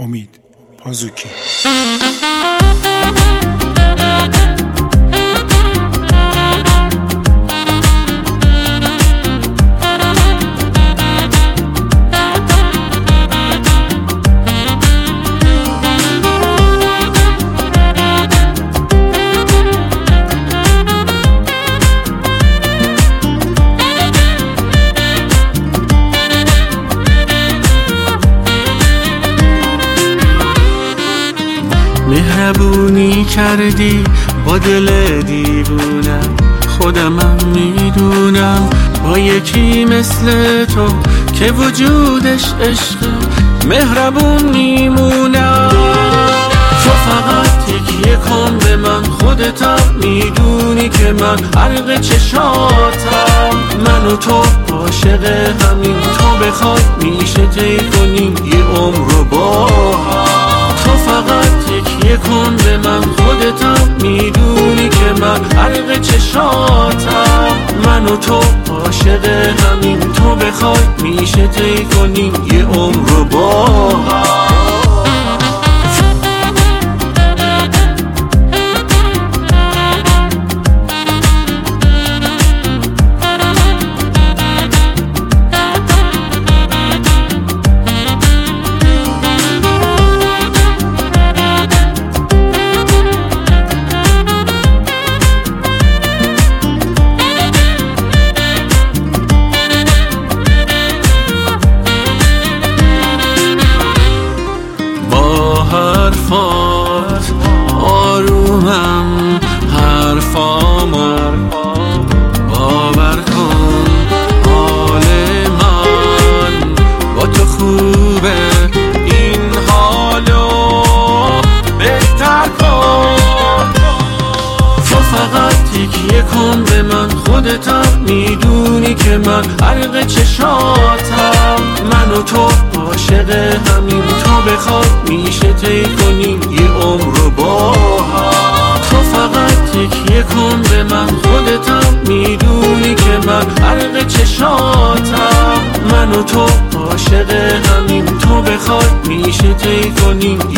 امید پازوکی. مهربونی کردی با دل دیوونم، خودمم میدونم با یکی مثل تو که وجودش عشقه مهربون میمونم. تو فقط تکیه کن به من، خودتم میدونی که من غرق چشاتم. من و تو عاشق همین، تو بخوای میشه طی کنیم یه عمر رو با هم. تو فقط تکیه کن به من، خودتم میدونی که من غرق چشاتم. من و تو عاشق همین، تو بخوای میشه طی کنیم یه عمر رو با هم. حرفات آرومم، حرفامو باور کن. حال من با تو خوبه، این حالو بهتر کن. تو فقط تکیه کن به من، خودتم میدونی که من غرق چشاتم. من و تو عاشق همین، تو بخوای میشه طی کنیم یه عمر رو با هم. تو فقط تکیه کن به من، خودتم میدونی که من غرق چشاتم. من و تو عاشق همین، تو بخوای میشه طی کنیم